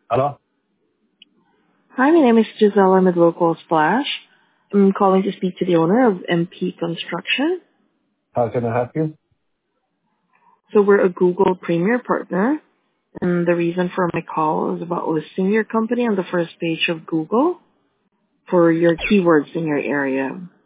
Hello? Hi, my name is Gisela. I'm with Local Splash. I'm calling to speak to the owner of MP Construction. How can I help you? So we're a Google Premier partner, and the reason for my call is about listing your company on the first page of Google for your keywords in your area.